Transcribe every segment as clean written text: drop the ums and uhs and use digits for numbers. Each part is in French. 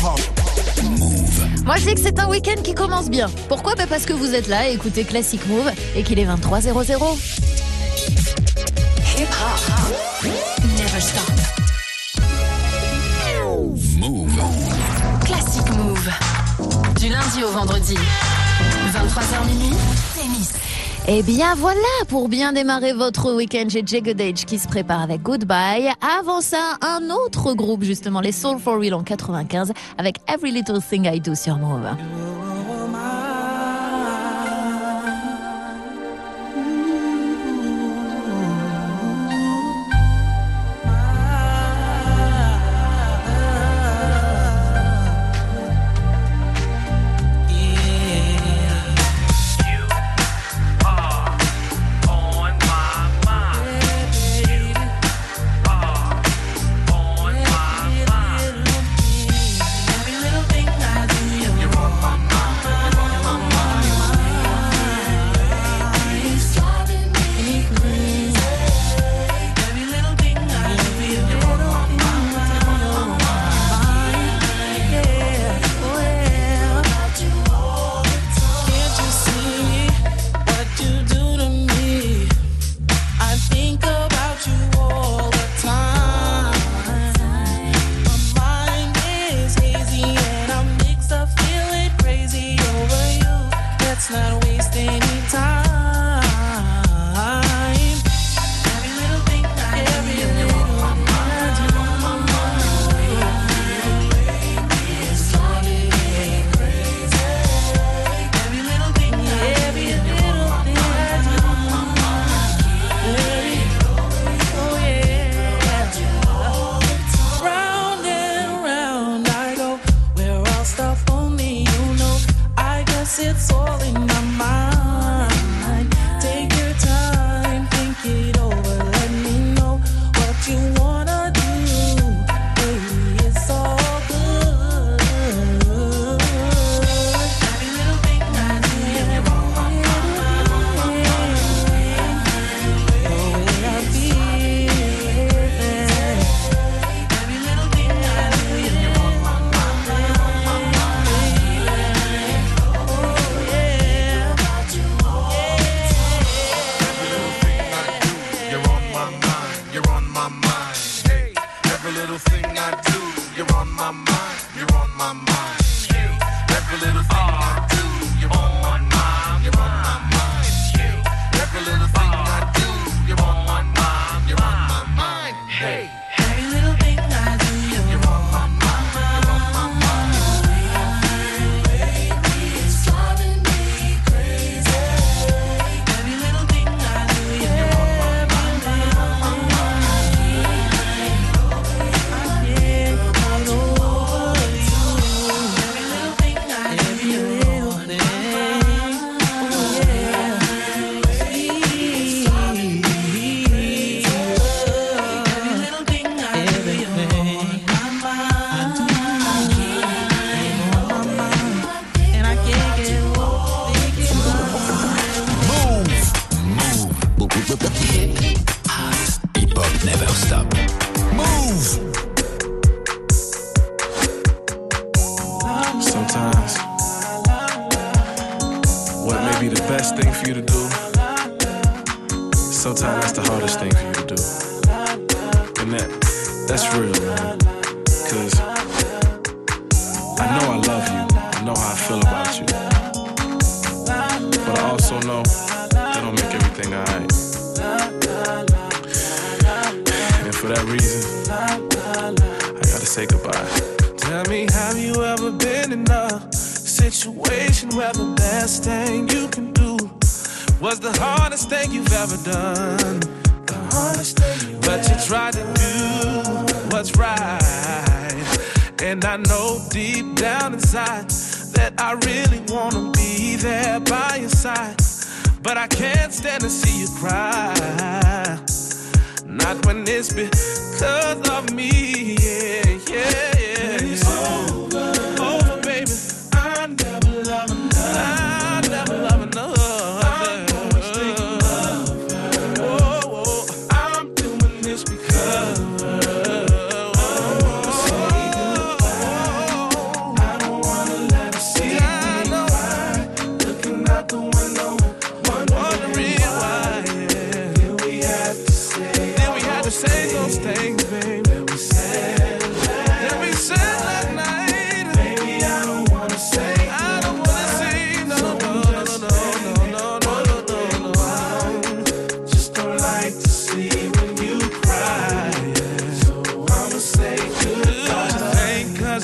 Moi je dis que c'est un week-end qui commence bien. Pourquoi ? Parce que vous êtes là et écoutez Classic Move et qu'il est 23h00. Hip hop, never stop. Move. Classic Move. Du lundi au vendredi. 23h minuit, Témis. Et bien voilà, pour bien démarrer votre week-end, j'ai Jagged qui se prépare avec Goodbye. Avant ça, un autre groupe justement, les Soul for Real en 95 avec Every Little Thing I Do sur Move.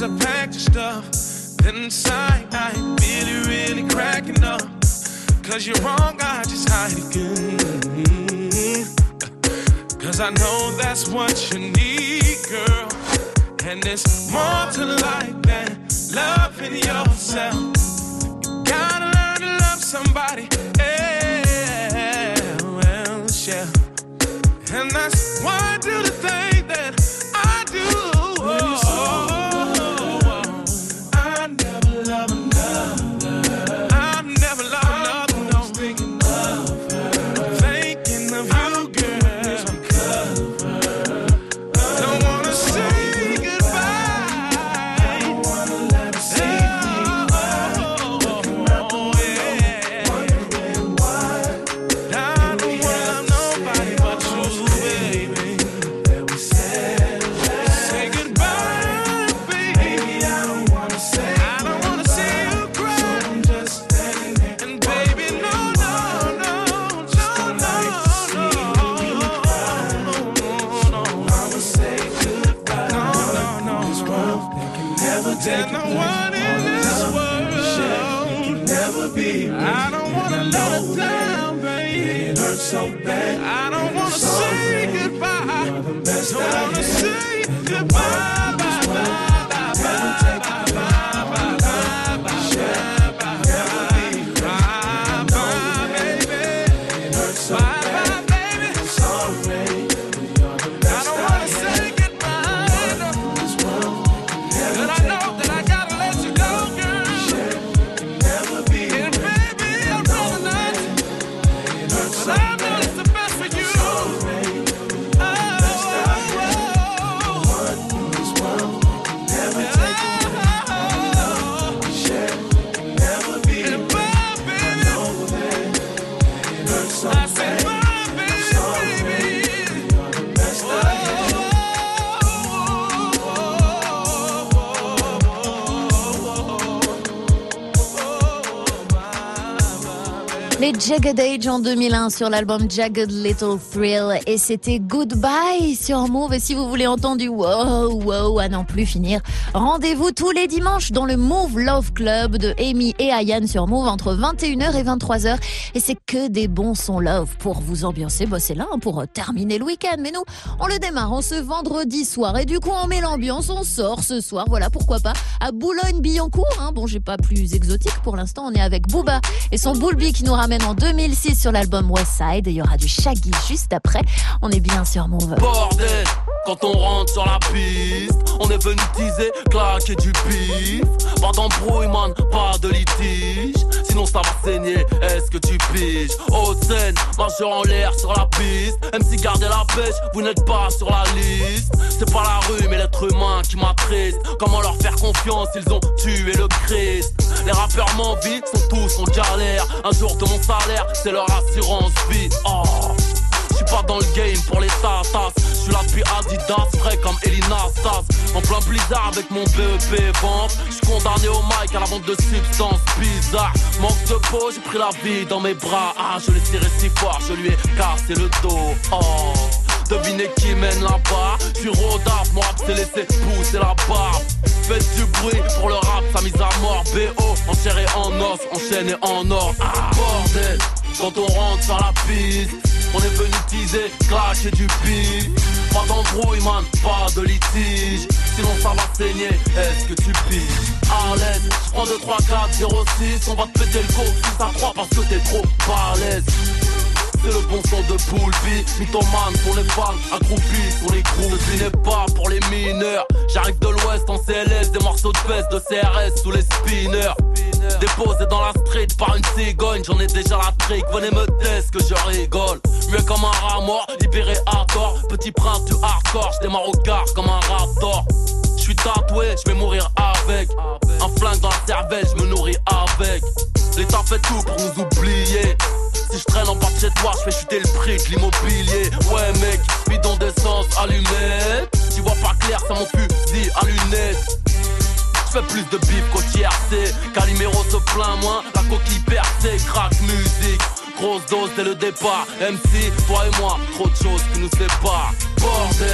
I packed your stuff, then inside I ain't really cracking up. Cause you're wrong, I just hide it good. Cause I know that's what you need, girl. And there's more to life than loving yourself. You gotta learn to love somebody else, yeah. And that's why I do the thing that I do. I never love another. I never love another. No. Thinking of her. Thinking of you, girl. Don't wanna say goodbye. Don't wanna let her see me. Looking out the window, wondering why. I don't wanna love nobody but you, baby. That we said say goodbye, baby. I don't wanna say you cry. So I'm just standing there. And baby, no. I'ma say goodbye. No. This world, they can never take no one in this world. It can never be. I don't wanna let it down, baby. It hurts so bad. I don't wanna say goodbye. You're the best I wanna say goodbye. Les Jagged Edge en 2001 sur l'album Jagged Little Thrill et c'était Goodbye sur Move. Et si vous voulez entendre du wow à n'en plus finir, rendez-vous tous les dimanches dans le Move Love Club de Amy et Ayane sur Move entre 21h et 23h. Et c'est que des bons sons love pour vous ambiancer. C'est là pour terminer le week-end. Mais nous, on le démarre en ce vendredi soir. Et du coup, on met l'ambiance, on sort ce soir. Voilà, pourquoi pas, à Boulogne-Billancourt. Bon, j'ai pas plus exotique pour l'instant. On est avec Booba et son Boulby qui nous ramène en 2006 sur l'album Westside. Il y aura du Shaggy juste après. On est bien sur Move. Bordel, quand on rentre sur la piste, on est venu teaser, claquer du bif. Pas d'embrouille, man, pas de litige. Sinon ça va saigner, est-ce que tu piges? Haute scène, majeur en l'air sur la piste. MC gardez la pêche, vous n'êtes pas sur la liste. C'est pas la rue mais l'être humain qui m'attriste. Comment leur faire confiance, ils ont tué le Christ. Les rappeurs m'envient, sont tous en galère. Un jour de mon salaire, c'est leur assurance vie. Oh, j'suis pas dans le game pour les tatas. J'suis là depuis Adidas, frais comme Elina Sass. En plein blizzard avec mon BEP vente. J'suis condamné au mic à la vente de substances bizarres. Manque de peau, j'ai pris la vie dans mes bras. Ah, je l'ai tiré si fort, je lui ai cassé le dos. Oh, devinez qui mène là-bas. J'suis rodaf, mon rap s'est laissé pousser la barbe. Faites du bruit pour le rap, sa mise à mort. BO, en chair et en os, enchaîné en or. Ah, bordel, quand on rentre sur la piste, on est venu teaser, clasher du bif. Pas d'embrouille, man, pas de litige. Sinon ça va saigner, est-ce que tu piges? À l'aise, j'prends 2, 3, 4, 0, 6. On va te péter le go, 6 à 3 parce que t'es trop balèze. C'est le bon son de Poulby, mythomane pour les fans, accroupis sur les groupes. Ce n'est pas pour les mineurs. J'arrive de l'ouest en CLS, des morceaux de peste de CRS sous les spinners. Déposé dans la street par une cigogne, j'en ai déjà la trick. Venez me tester que je rigole. Mieux comme un rat mort, libéré à tort. Petit prince du hardcore, j'démarre au quart comme un raptor. J'suis tatoué, j'vais mourir avec. Un flingue dans la cervelle, j'me nourris avec. L'État fait tout pour nous oublier. Si je traîne en bas de chez toi, je fais chuter le prix de l'immobilier. Ouais mec, bidon d'essence allumé. Tu vois pas clair, c'est mon fusil à lunettes. Je fais plus de bif qu'au TRC. Calimero se plaint moins, la coquille percée. Crack musique, grosse dose dès le départ. MC, toi et moi, trop de choses qui nous séparent. Bordel,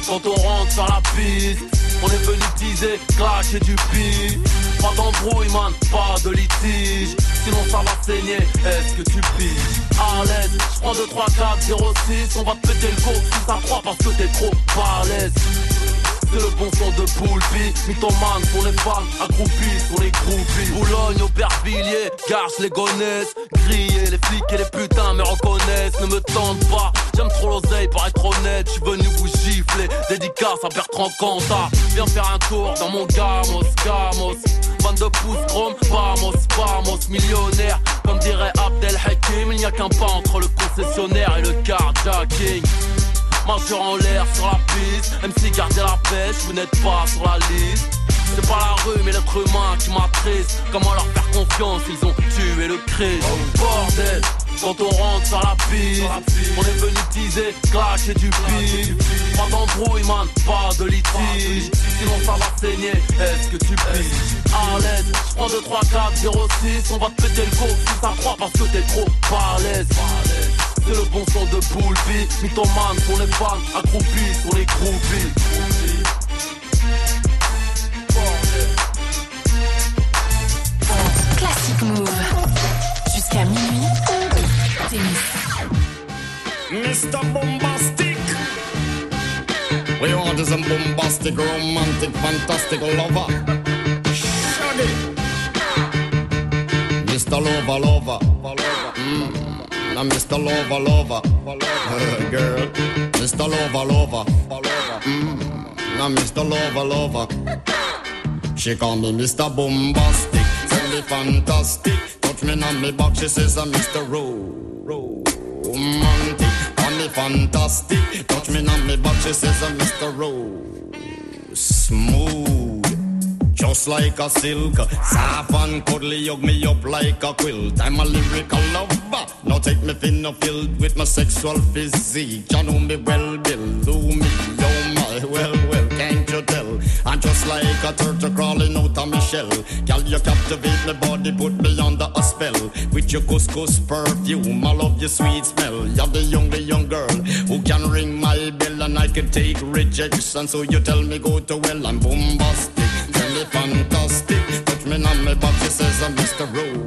quand on rentre sur la piste. On est venu teaser, claquer du pif. Pas d'embrouille man, pas de litige. Sinon ça va saigner, est-ce que tu piges? À l'aise, j'prends 2, 3, 4, 0, 6. On va te péter le go si ça croit parce que t'es trop balèze. C'est le bon son de Poulpi. Mythomane pour les fans, accroupis pour les groupies. Boulogne, Aubervilliers, Garches, les Gonesse. Grillés, les flics et les putains me reconnaissent. Ne me tente pas, j'aime trop l'oseille pour être honnête. J'suis venu vous gifler, dédicace à Bertrand Cantat. Viens faire un tour dans mon gamos, gamos. 22 pouces chrome, vamos, vamos. Millionnaire, comme dirait Abdel Hakim. Il n'y a qu'un pas entre le concessionnaire et le carjacking. Majeur en l'air sur la piste, MC gardez la pêche, vous n'êtes pas sur la liste. C'est pas la rue mais l'être humain qui m'attriste. Comment leur faire confiance, ils ont tué le Christ. Bordel, quand on rentre sur la piste, on est venu teaser, claquer du pif. Pas d'embrouille man, pas de litige. Sinon ça va saigner, est-ce que tu piges? À l'aise, j'prends 2, 3, 4, 0, 6. On va te péter le go si ça croit parce que t'es trop balèze. C'est le bon son de Poulpi. Mythomane pour les fans, accroupis pour les groupies. Classic Move. Jusqu'à minuit. Tennis. Mr. Bombastic. We want is a bombastic, romantic, fantastic lover. Shaggy. Mr. Lover, lover. Now Mr. Lover, lover. Girl. Mr. Lover, lover. Now Mr. Lover, lover. She call me Mr. Bombastic. Tell me fantastic. Touch me on me back, she says I'm Mr. Romantic. Call me fantastic. Touch me on me back, she says I'm Mr. Smooth. Just like a silk, soft and cuddly, hug me up like a quilt. I'm a lyrical lover. Now take me thin or filled with my sexual physique. You know me well, Bill. Do me, oh my, well, can't you tell? I'm just like a turtle crawling out of my shell. Girl, you captivate my body, put me under a spell. With your couscous perfume, I love your sweet smell. You're the young girl who can ring my bell, and I can take rejection. So you tell me go to well, I'm bombastic. Tell me fantastic. Touch me on my back, she says I'm Mr.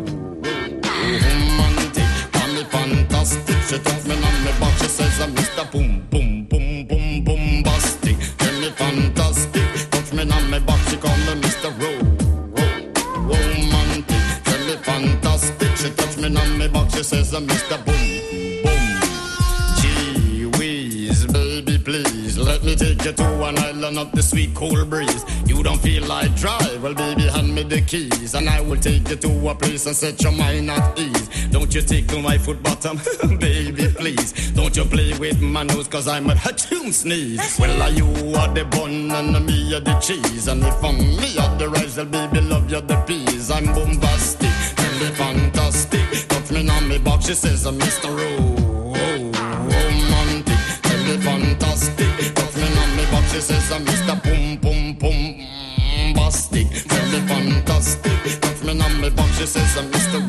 Romantic. Tell me fantastic. She touch me on my back, she says I'm Mr. Boom, boom, boom, boom, bombastic. Tell me fantastic. Touch me on my back, she call me Mr. Romantic. Tell me fantastic. She touch me on my back, she says I'm Mr. Boom, boom. Gee whiz, baby, please let me take you to an island of the sweet cool breeze. You don't feel like drive, well baby hand me the keys, and I will take you to a place and set your mind at ease. Don't you tickle my foot bottom, baby please. Don't you play with my nose, cause I'm a hatchoon sneeze. Well you are the bun and me are the cheese, and if I'm me are the rice, well baby love you the peas. I'm bombastic, tell me fantastic. Touch me on me box, she says I'm Mr. Romantic. Tell me fantastic. Touch me on me box, she says I'm Mr. Boom Boom Boom Bastic. Tell me fantastic. Touch me on me box, she says I'm Mr.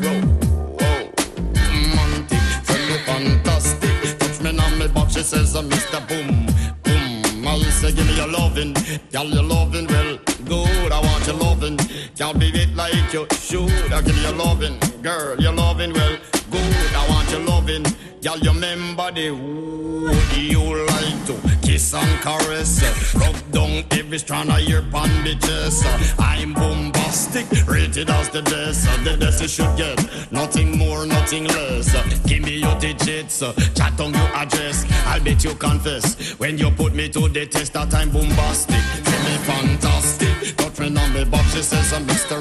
Romantic. Tell me fantastic. Touch me on me box, she says I'm Mr. Boom Boom. I say give me your lovin', girl your lovin' well good. I want your lovin', can't be it like you should. I give you your lovin', girl your lovin' well good. I want your lovin', girl you remember the would you like to kiss and caress, rub down every strand of your bandages. I'm bombastic, rated as the best you should get, nothing more, nothing less. Give me your digits, chat on your address, I'll bet you confess when you put me to the test that I'm bombastic. Tell me fantastic, touch me on me box, she says I'm Mr.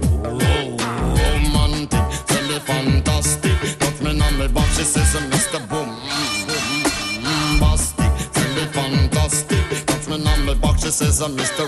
Romantic. Tell me fantastic, touch me on me box, she says I'm Mr. Bombastic. Tell me fantastic, touch me on me box, she says I'm Mr.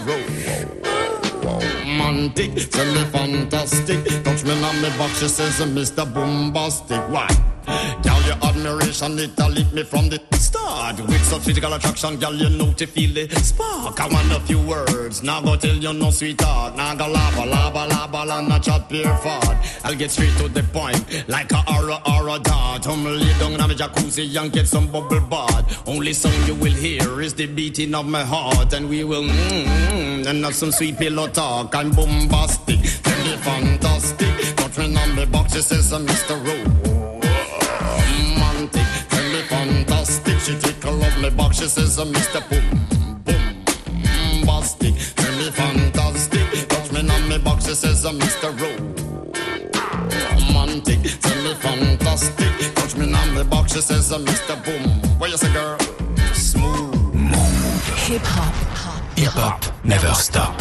Romantic. Tell me fantastic, touch me on me box, she says I'm Mr. Bombastic. Why? Girl, you had admiration, it a lift me from the start. With such physical attraction, girl, you know to feel the spark. I want a few words, now go tell you no sweetheart. Now go lava, and not chat pure fart. I'll get straight to the point, like a aura dart. Lay down in my jacuzzi and get some bubble bath. Only song you will hear is the beating of my heart. And we will and have some sweet pillow talk. I'm bombastic, tell me fantastic. Touch me on the box, she says I'm Mr. Romantic, tell me fantastic. She tickle up my box, she says I'm Mr. Bombastic, tell me fantastic. Touch me on my box, she says I'm Mr. Romantic, tell me fantastic. Touch me on the box, she says I'm Mr. Boom. What you say, girl? Smooth. Hip hop. Hip hop never stop.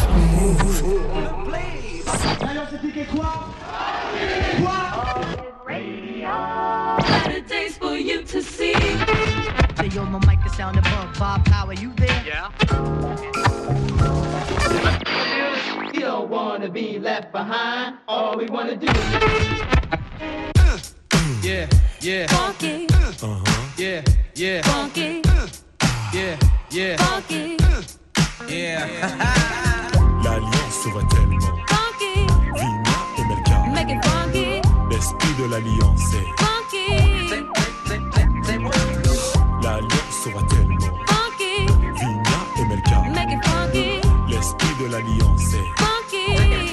D'ailleurs, c'est piqué quoi? Better days for you to see. Hey, yo, my mic is sound above. Bob Power, you there? Yeah. You don't wanna be left behind. All we wanna do is Yeah, yeah. Funky. Yeah, yeah. Funky. Yeah, yeah. Funky. Yeah. L'alliance sera tellement Funky. Vina et Melka. Make it funky. L'esprit de l'alliance est Funky. l'alliance sera tellement Funky. Vina et Melka. Make it funky. L'esprit de l'alliance est Funky.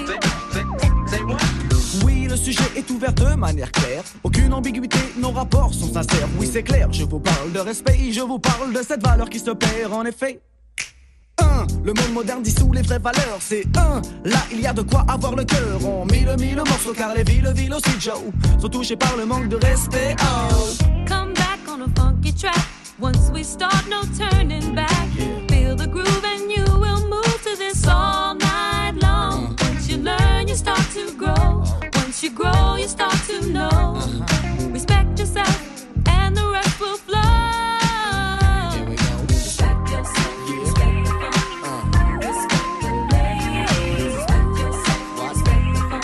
Oui, le sujet est ouvert de manière claire. Aucune ambiguïté, nos rapports sont sincères. Oui, c'est clair, je vous parle de respect, je vous parle de cette valeur qui se perd en effet. Le monde moderne dissout les vraies valeurs. C'est là il y a de quoi avoir le cœur. On mille morceaux car les villes aussi Joe sont touchés par le manque de respect. Oh. Come back on a funky track. Once we start, no turning back. Feel the groove and you will move to this all night long. Once you learn, you start to grow. Once you grow, you start to know. Respect yourself and the rest will flow. Respect yourself. Respect the funk. Respect the ladies. Respect yourself. Respect the funk.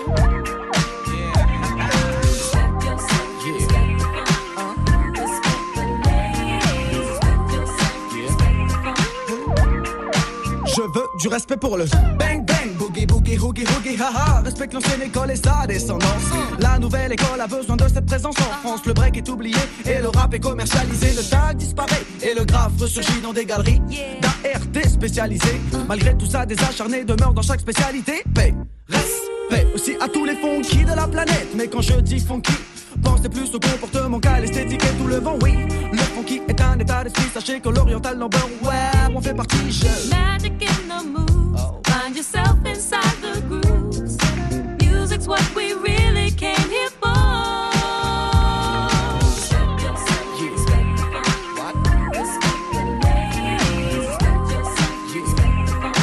Respect yourself. Respect the funk. Respect the ladies. Respect yourself. Respect the funk. Je veux du respect pour le bang bang, boogie boogie hoogie hoogie haha. Respecte l'ancienne école et sa descendance. La nouvelle école a besoin de cette présence en France. Le break est oublié et le rap est commercialisé. Le tag disparaît et le graphe ressurgit dans des galeries d'ART spécialisées. Malgré tout ça, des acharnés demeurent dans chaque spécialité. Paix, respect aussi à tous les funky de la planète. Mais quand je dis funky, pensez plus au comportement qu'à l'esthétique et tout le vent, oui. Le funky est un état d'esprit, sachez que l'oriental number, ouais, on fait partie, Magic in the moves. Find yourself inside the grooves. Music's what we really came here for. Respect yourself. Respect the funk. Respect the ladies. Respect yourself. Respect the funk.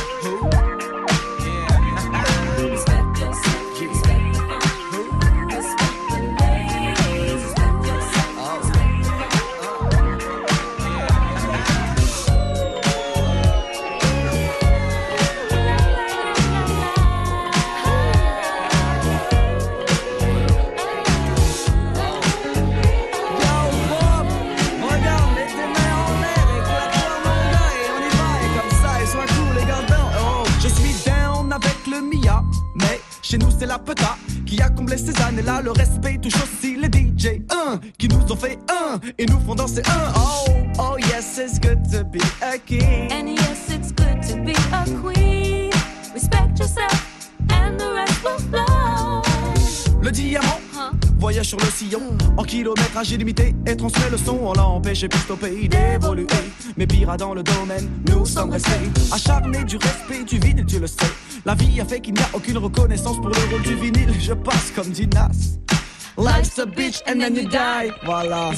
Respect yourself. Respect the funk. Respect the ladies. Respect yourself. Respect the funk. Chez nous c'est la peta qui a comblé ces années-là. Le respect touche aussi les DJ qui nous ont fait et nous font danser Oh yes, it's good to be a king. And yes, it's good to be a queen. Respect yourself and the rest will flow. Le diamant voyage sur le sillon en kilométrage illimité et transmet le son. On l'a empêché piste au pays d'évoluer. Mais pire dans le domaine, nous sommes restés acharnés du respect du vinyle, tu le sais. La vie a fait qu'il n'y a aucune reconnaissance pour le rôle du vinyle. Je passe comme dit Nas. Life's a bitch and then you die. Voilà.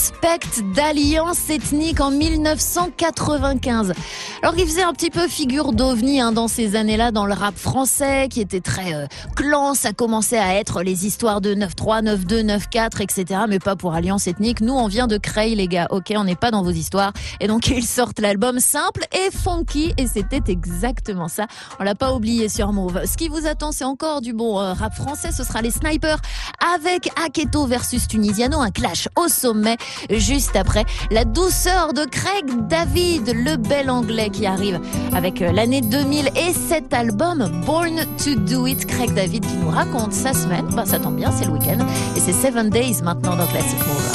Respect d'Alliance Ethnique en 1995. Alors il faisait un petit peu figure d'ovni dans ces années-là dans le rap français qui était très clan. Ça commençait à être les histoires de 9-3, 9-2, 9-4, etc. Mais pas pour Alliance Ethnique. Nous on vient de Creil les gars, ok, on n'est pas dans vos histoires. Et donc ils sortent l'album simple et funky et c'était exactement ça. On l'a pas oublié sur Move. Ce qui vous attend c'est encore du bon rap français. Ce sera les Snipers avec Aketo versus Tunisiano, un clash au sommet. Juste après, la douceur de Craig David, le bel anglais qui arrive avec l'année 2000 et cet album Born to Do It. Craig David qui nous raconte sa semaine. Ben, ça tombe bien, c'est le week-end. Et c'est 7 Days maintenant dans Classic Move.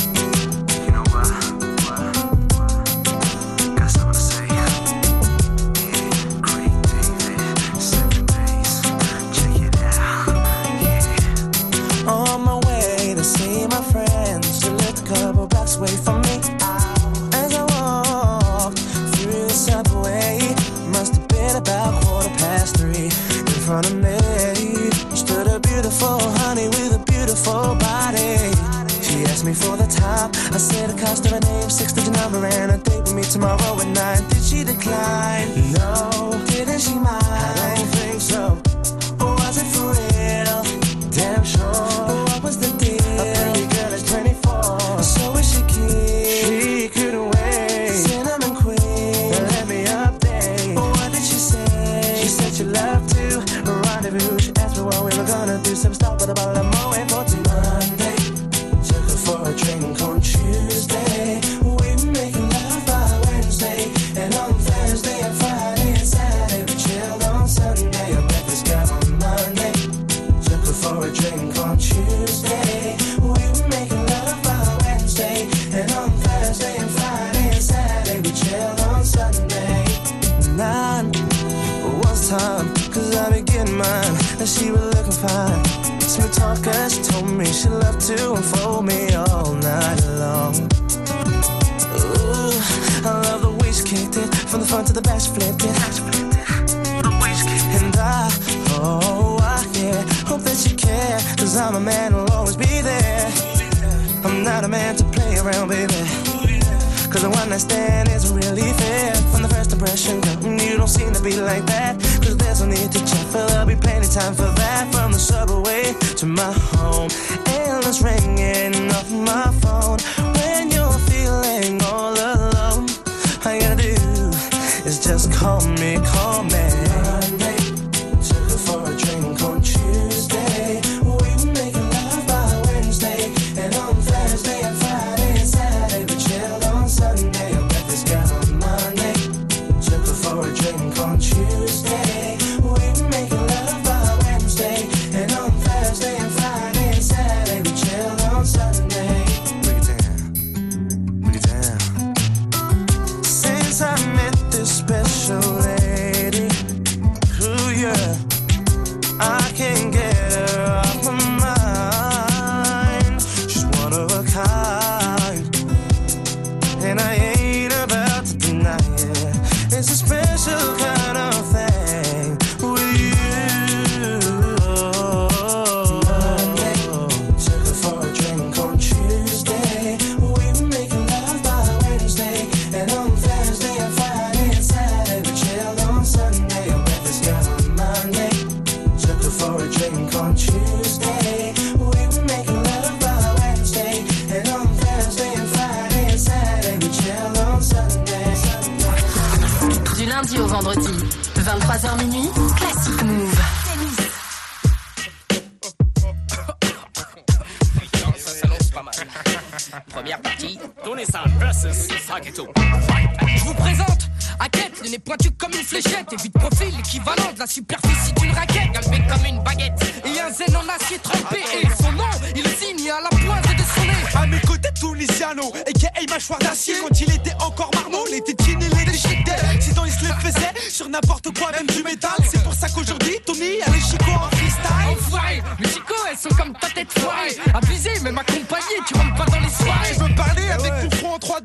Away from me as I walked through the subway. Must have been about 3:15. In front of me stood a beautiful honey with a beautiful body. She asked me for the time. I said the cost of a name, 6-digit number, and a date with me tomorrow at 9. Did she decline? No. Didn't she mind? I don't think so. Or was it for real? Damn sure. What was the deal? A pretty girl is 24. So is she cute? She couldn't wait. Cinnamon queen, let me update. What did she say? She said she loved to rendezvous. She asked me what we were gonna do. Some stop with a bottle of Moet for Monday. Took her for a drink on Tuesday. We were making love by Wednesday. And on Thursday and Friday and Saturday we chilled on Sunday. I met this guy on Monday. Took her for a drink on Tuesday. We were making love by Wednesday. And on Thursday and Friday and Saturday we chilled on Sunday. 9 was time, cause I be getting mine. And she was looking fine. Smooth talker, she told me she loved to unfold me all night long. Ooh, I love the way she kicked it. From the front to the back she flipped it. And yeah, hope that you care. Cause I'm a man who'll always be there. I'm not a man to play around, baby. Cause the one night stand isn't really fair. From the first impression, girl, you don't seem to be like that. Cause there's no need to check, but there'll be plenty time for that. From the subway to my home, endless ringing off my phone. When you're feeling all alone, all you gotta do is just call me, call me. Monday, took her for a drink on Tuesday. We were making love by Wednesday. And on Thursday and Friday and Saturday we chilled on Sunday. I met this guy on Monday. Took her for a drink on Tuesday. We were making love by Wednesday. And on Thursday and Friday and Saturday we chilled on Sunday. Break it down, break it down. Since I met this special lady, ooh yeah, I can't get her off my mind. She's one of a kind, and I ain't about to deny it. It's a special kind of thing with you. Monday, took her for a drink on Tuesday. We were making love by Wednesday. And on Thursday and Friday and Saturday we chilled on Sunday. I met this guy on Monday. Took her for a drink on Tuesday. We were making love by Wednesday. And on Thursday and Friday and Saturday we chilled on Sunday. Du lundi au vendredi, 23h minuit, Classic Move. Première partie, tournez ça versus Aketo. Je vous présente Aketo, le nez pointu comme une fléchette. Et vite profil équivalent de la superficie d'une raquette. Galbé comme une baguette et un zen en acier trempé. Et son nom, il signe à la pointe de son nez. À mes côtés, Tunisiano, a.k.a. mâchoire d'acier. Quand il était encore marmot, les tétines et les déchiquetait. Sinon il se le faisait sur n'importe quoi, même du métal. C'est pour ça qu'aujourd'hui, Tony a les chicots en freestyle. Enfoiré, mes chicots, elles sont comme ta tête foirée. Abusé, même accompagné, tu rentres pas dans les soirées. Je veux parler avec ton front en 3D, des manettes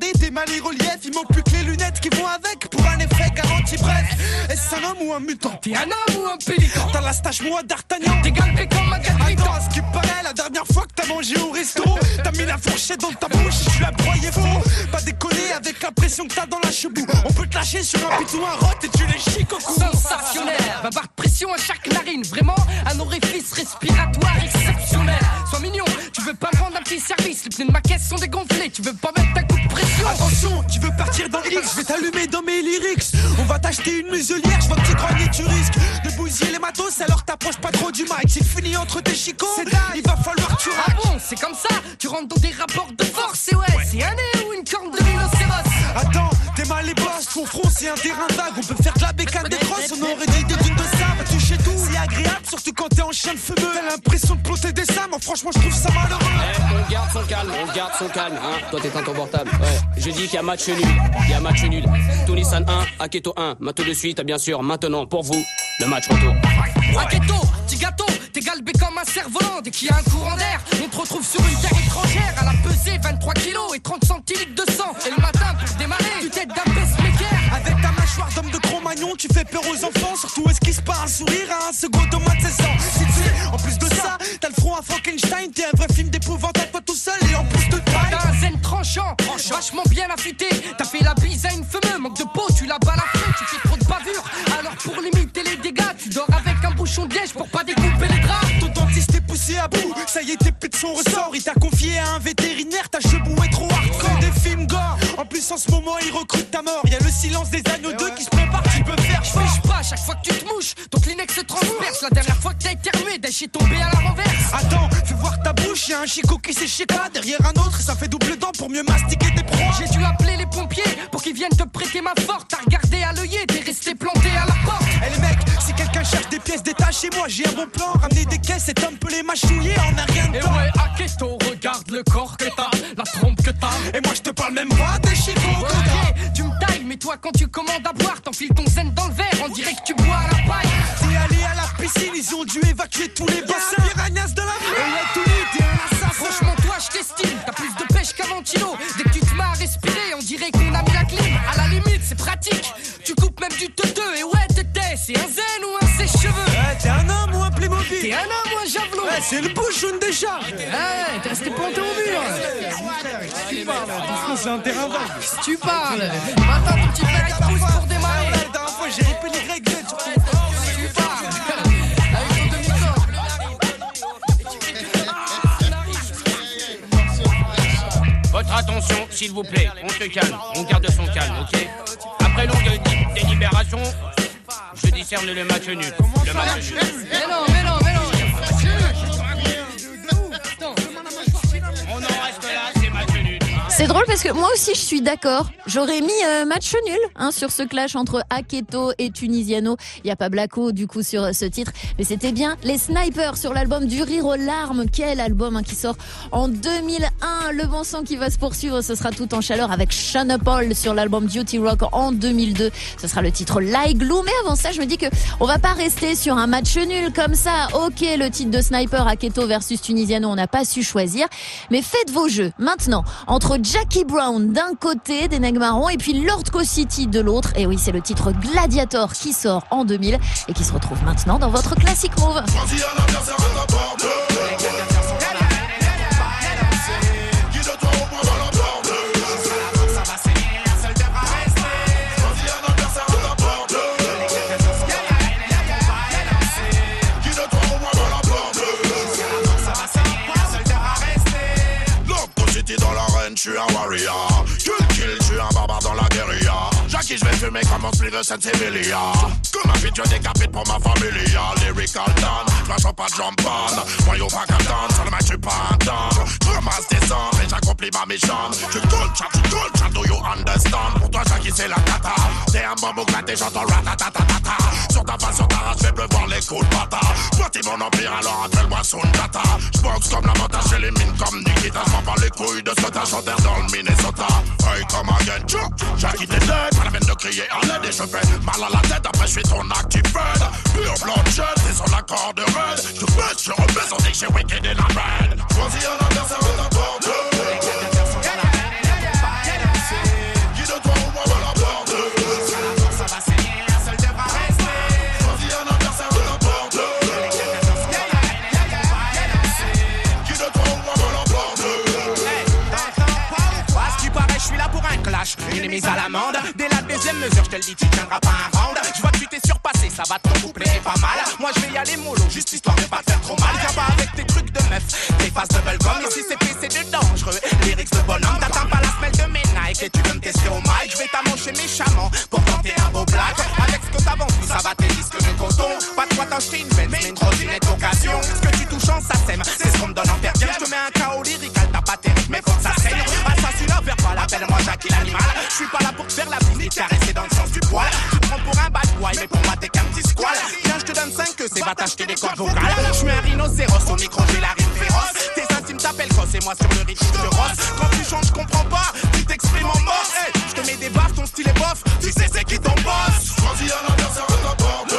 bas-relief, il manque plus que les lunettes qui vont avec pour un effet garanti. Bref, est-ce un homme ou un mutant? T'es un homme ou un pélican? T'as la stache moi d'Artagnan. T'es galbé comme un galbitan. Attends, à ce qui paraît, la dernière fois que t'as mangé au resto, t'as mis la fourchette dans ta bouche et tu l'as broyé faux. Pas déconner avec la pression que t'as dans la chebou. On peut te lâcher sur un pitou, un rot et tu les chiques au cou. Sensationnel, va barre de pression à chaque narine. Vraiment, un orifice respiratoire exceptionnel. Sois mignon, tu veux pas me rendre un petit service. Les pneus de ma caisse sont dégonflés, tu veux pas mettre ta coup de pression. Attention, tu veux partir dans X, je vais t'allumer dans mes lyrics. On va t'acheter une muselière, je vois que tu grognes, tu risques de bousiller les matos, alors t'approches pas trop du mic. C'est fini entre tes chicots, il va falloir que tu raques. Ah bon, c'est comme ça, tu rentres dans des rapports de force. Et ouais, c'est un nez ou une corne de rhinocéros. Attends, t'es mal les boss, ton front c'est un terrain vague. On peut faire de la bécane des crosses, on aurait dit des dunes de sable. Toucher tout, c'est agréable, surtout quand t'es en chien de fumeux. T'as l'impression de plotter des sables, moi franchement je trouve ça malheureux. On garde son calme, hein. Toi t'es dans ton portable, ouais. Je dis qu'il y a match nul, Tunisane 1, Aketo 1. Maintenant de suite, bien sûr, maintenant pour vous, le match retour. Aketo, petit gâteau, t'es galbé comme un cerf-volant. Dès qu'il y a un courant d'air, on te retrouve sur une terre étrangère. À la pesée, 23 kilos et 30 centilitres de sang. Et le matin, pour démarrer, tu t'aides d'un pacemaker. Avec ta mâchoire d'homme de Cro-Magnon, tu fais peur aux enfants. Surtout esquisse pas un sourire à un second au moins de 16 ans. Si tu sais, en plus de ça, t'as le front à Frankenstein. T'es un vrai film d'épouvantable, toi tout seul. Et en plus de taille, t'as un zen tranchant, vachement bien affûté. T'as fait la bise à une fumeux, manque de peau, tu l'as balafré. Tu fais trop de bavure, alors pour limiter les dégâts, tu dors avec un bouchon de liège pour pas découper les draps. Ton dentiste est poussé à bout, ça y est, t'es plus de son ressort. Il t'a confié à un vétérinaire, ta chebou est trop hardcore. Des films gore, en plus en ce moment il recrute ta mort. Y'a le silence des agneaux 2 qui se prépare, tu peux faire fort. Fiche pas, chaque fois que tu te mouches, ton Kleenex se transperce. La dernière fois que t'as éternué, Dash est tombé à la renverse. Attends, fais voir ta bouche, y'a un chicot qui s'est chez pas derrière un autre, ça fait double dent pour mieux mastiquer tes proies. J'ai dû appeler les pompiers pour qu'ils viennent te prêter ma forte. T'as regardé à l'œillet, t'es resté planté à la porte. Eh les mecs, si quelqu'un cherche des pièces détachées, moi j'ai un bon plan. Ramener des caisses, cet homme peut les mâchouiller en un rien de temps. Et ouais, Aketo, regarde le corps que t'as, la trompe que t'as. Et moi je te parle même pas des chicots. Ok, tu me tailles, mais toi quand tu commandes à boire, t'enfiles ton zen dans le verre, on dirait que tu bois à la paille. T'es allé à la piscine, ils ont dû évacuer tous les bassins. Piranhas de la vie. Et ouais, tout nu, t'es un assassin. Franchement, toi je t'estime, t'as plus de pêche qu'Aventino. Dès que tu te mets à respirer, on dirait qu'on a mis la clim. À la limite, c'est pratique, tu coupes même du teuteux. Et ouais, c'est un zen ou un sèche-cheveux. Ouais, t'es un homme ou un Playmobil. T'es un homme ou un javelot. Ouais, c'est le bouchon déjà. Ouais, t'es resté planté au mur. Tu parles, c'est un terrain vague. Tu parles. Maintenant, ton petit frère il pousse pour démarrer. La dernière fois, j'ai ripé les YZ. Tu parles. Avec ton demi-corps. Votre attention, s'il vous plaît. On se calme. On garde son calme, ok? Après longue délibération, je discerne le match nul. Le match nul. Mais non. On en reste là, c'est match nul. C'est drôle parce que moi aussi je suis d'accord. J'aurais mis match nul sur ce clash entre Aketo et Tunisiano. Il n'y a pas Blacko du coup sur ce titre. Mais c'était bien les Snipers sur l'album Du Rire aux Larmes. Quel album qui sort en 2001. Le bon son qui va se poursuivre, ce sera tout en chaleur avec Sean Paul sur l'album Duty Rock en 2002. Ce sera le titre Like Glue. Mais avant ça, je me dis que on va pas rester sur un match nul comme ça. Ok, le titre de Sniper, Aketo versus Tunisiano, on n'a pas su choisir. Mais faites vos jeux maintenant entre Jackie Brown d'un côté des Nègres Marrons et puis Lord Co-City de l'autre. Et oui, c'est le titre Gladiator qui sort en 2000 et qui se retrouve maintenant dans votre Classic Move. Je suis un warrior, kill, je suis un barbare dans la guérilla. Jackie, je vais fumer comme un split de Saint-Sévelia. Comme un pitch, je décapite pour ma familia. Lyrical Dan, flashons pas de champagne. Voyons pas qu'un dan, sur le match, je suis pas un dan. Je ramasse des cendres et j'accomplis ma mission. Tu gold chat, do you understand? Pour toi, Jackie, c'est la cata. T'es un bambou glatté, j'entends ratatatata. Sur ta face, sur ta race, je vais pleuvoir les coups de bata. Bâtis mon empire, alors appelle-moi Sundata. J'boxe comme la montagne, j'élimine comme Nikita. J'm'en bats les couilles de ce que t'as chanté dans le Minnesota. Hey, come again, Jackie, t'es dead. Pas la peine de crier à l'aide et je fais mal à la tête. Après, je suis ton active friend. Pure bloodshed, t'es sur la corde raide. Je te baisse, je rebaisse, on dit que j'ai wicked in la red. Choisis un adversaire à ta porte. un clash, une est mise à l'amende. Dès la deuxième mesure, je te le dis, tu tiendras pas un round. Je vois que tu t'es surpassé, ça va ton couplet est pas mal. Moi je vais y aller mollo, juste histoire de pas te faire trop mal. Viens pas avec tes trucs de meuf, tes faces de bubblegum. Et si c'est PC de dangereux, lyrics de bonhomme. T'attends pas la semelle de mes Nike et tu veux me tester au mic. Je vais t'amocher méchamment pour tenter un beau black. Avec ce que t'as vendu, ça va tes disques de coton. Pas de quoi t'acheter une belle, mais une trottinette d'occasion. Ce que tu touches en ça sème, c'est ce qu'on me donne en perdième. Je te mets un KO lyrical, t'as pas tes rythmes, mais faut que ça saigne. Assassinat verbal, appelle-moi Jackie l'animal. Je suis pas là pour te faire la visite, caresser dans le sens du poil. Tu te prends pour un bad boy, mais pour moi t'es qu'un petit squal. Viens, je te donne 5 queues, c'est va t'acheter des cordes vocales. Je suis un rhinocéros, au micro j'ai la rime féroce. Tes intimes t'appellent gosse et moi sur le rythme je te rosse. Quand tu changes, je comprends pas, tu t'exprimes en morse. Hey, je te mets des baffes, ton style est bof, tu sais c'est qui ton boss. Choisis un adversaire à ta porte.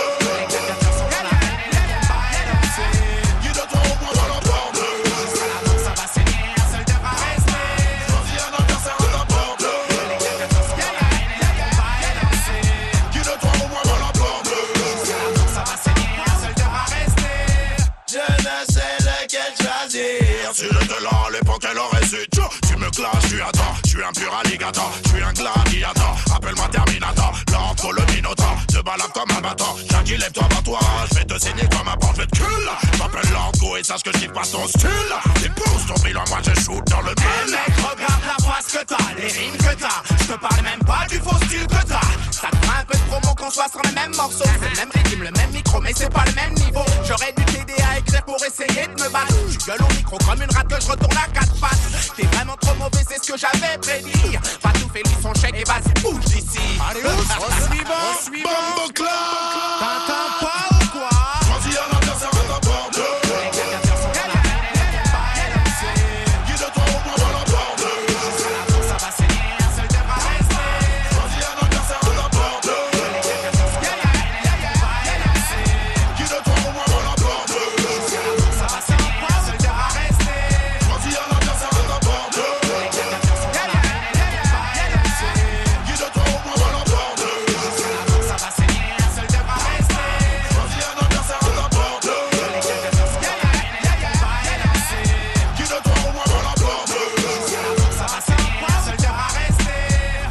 Si je te l'enlève pour qu'elle aurait su. Tu me clashes, tu attends. Je suis un pur alligator, je suis un gladiator. Appelle-moi Terminator, l'entre le minotaure. Te balade comme un bâton. Jackie, lève-toi, bats-toi. Je vais te saigner comme un porc, je vais te cul. M'appelle Lango et sache que je kiffe pas ton style. Dépose ton bilan, moi je shoot dans le mille. Hey mec, regarde la face que t'as, les rimes que t'as. Je te parle même pas du faux style que t'as. Ça te fera un peu de promo qu'on soit sur le même morceau. C'est le même rythme, le même micro, mais c'est pas le même niveau. J'aurais dû t'aider à écrire pour essayer de me battre. Tu gueules au micro comme une rate que je retourne à 4 pattes. T'es vraiment trop mauvais, c'est ce que j'avais prédit. Va tout faire, lui son chèque et vas-y, bouge d'ici. Allez, au suivant, Bombo Club. T'entends pas ou quoi? Choisis un adversaire à ta porte. Guide-toi au moins dans la porte. Ça va saigner, un seul devra rester. Choisis un adversaire à ta porte. Guide-toi au moins dans la porte. Ça va saigner, un seul devra rester. Choisis un adversaire à ta porte. Guide-toi au moins dans la porte. Ça va saigner, un seul devra rester. Choisis un adversaire à ta porte. Guide-toi au moins dans la porte. Ça va saigner, un seul devra rester.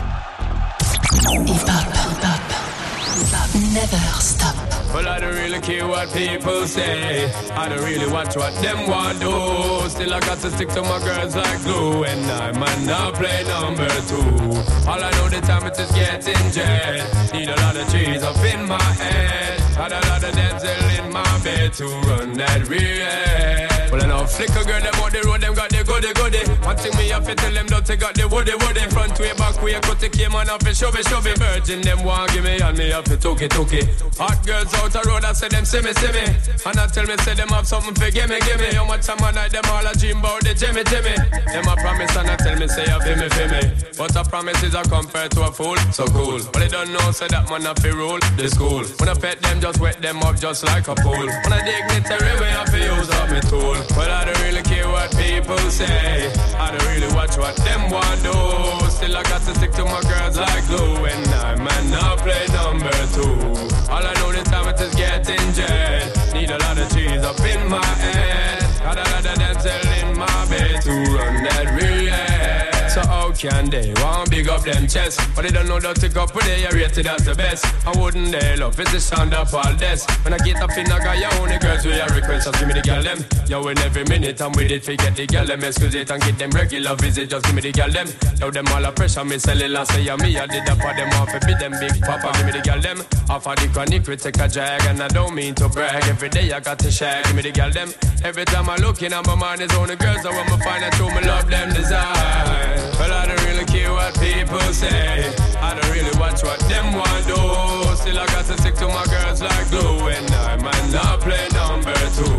Never stop. Well, I don't really care what people say. I don't really watch what them want do. Still, I got to stick to my girls like glue. And I might not play number 2. All I know the time it is getting jet. Need a lot of trees up in my head. Got a lot of Denzel in my bed to run that real. Well, I know flicker girl, them out the road, them got the goody. One thing me have to tell them, don't they got the woody. Front way, back way, cut the came on up and shove it. Virgin, them want give me, and me have to took it. Hot girls out the road, I say them see me. And I tell me, say them have something for gimme. How much time I night, them all a dream about the Jimmy. Them a promise, and I tell me, say you feel me. But a promise is a compared to a fool, so cool. But they don't know, say that man have to rule the school. When I pet them, just wet them up just like a pool. When I dignitary way, I have to use up me tool. Well, I don't really care what people say. I don't really watch what them want do. Still, I got to stick to my girls like glue. And I might not play number 2. All I know the time it is getting jet. Need a lot of trees up in my head. Got a lot of Denzel in my bed to run that real. So how can they want big up them chests? But they don't know that to couple they are rated as the best. I wouldn't they love it's the sound of all this. When I get up in I got your only girls with your request. Just give me the girl them. Yo, in every minute I'm with it. Forget the girl them. Excuse it and get them regular visit. Just give me the girl them. Yo, them all a pressure. Me sell it last say me. I did that for them off. Be them big papa. Give me the girl them. Off of the chronic we take a drag. And I don't mean to brag. Every day I got to share. Give me the girl them. Every time I look in my mind is only girls. I want me find out who me love them design. Well, I don't really care what people say. I don't really watch what them want do. Still I got to stick to my girls like glue. And I might not play number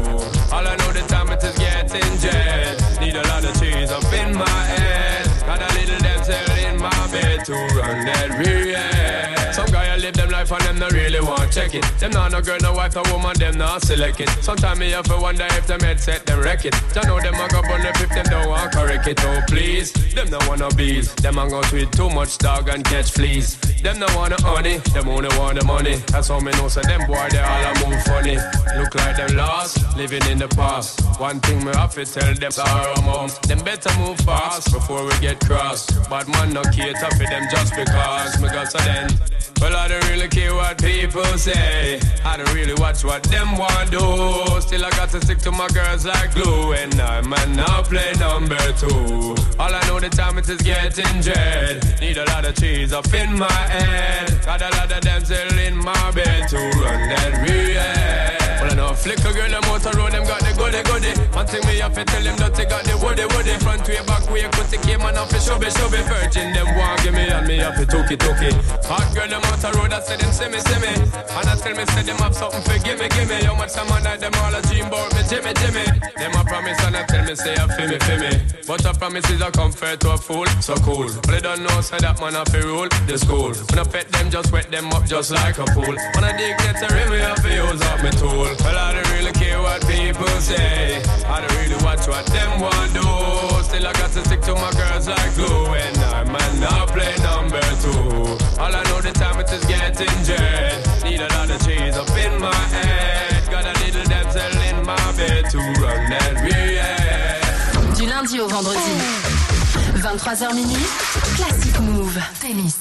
2. All I know the time it is getting jet. Need a lot of trees up in my head. Got a little Denzel in my bed to run that real. Some guy I live them like life and them not really want check it. Them not no girl, no wife, no woman, them not select it. Sometimes me have to wonder if them headset them wreck it. I know them a go on the if them don't want correct it. Oh please, them no wanna bees. Them a go tweet too much dog and catch fleas. Them no wanna honey, them only want the money. That's how me know so them boy they all a move funny. Look like them lost, living in the past. One thing me have to tell them sorrow mom. Them better move fast before we get crossed. Bad man no cater for them just because me got so then. Well I don't really care what people say. I don't really watch what them want do. Still I got to stick to my girls like glue. And I might not play number 2. All I know the time it is getting dread. Need a lot of cheese up in my head. Got a lot of them still in my bed to run that real. Well I know flicker girl them out the road, them got the goody. One thing me have to tell them that they got the woody. Front way, back way, cut the came and off the shove it. Virgin them want give me and me have to took it. Hot girl them out the road, I say them see me. And I tell me say them have something for gimme. How much time I night them all a dream about me, Jimmy. Them a promise and I tell me say a for me. But a promise is a comfort to a fool, so cool. But they don't know say that man have to rule the school. When I pet them, just wet them up just like a pool. When I dignitary, me have to use up my tool. Well I don't really care what people say. I don't really watch what them want do. Still I got to stick to my girls like glue. And I might not play number 2. All I know the time it is getting dread. Need a lot of cheese up in my head. Got a little damsel in my bed to run that real. Du lundi au vendredi, 23h minuit, Classic Move, Tennis.